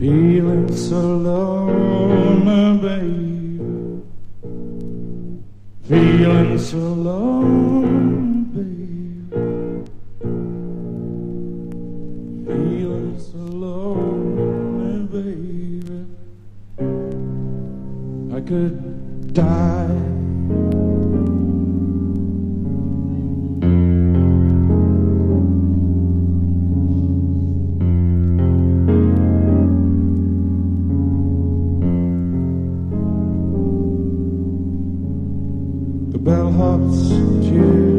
Feeling so lonely, baby. Feeling so lonely, baby. Feeling so lonely, baby. I could die. The bellhop's tears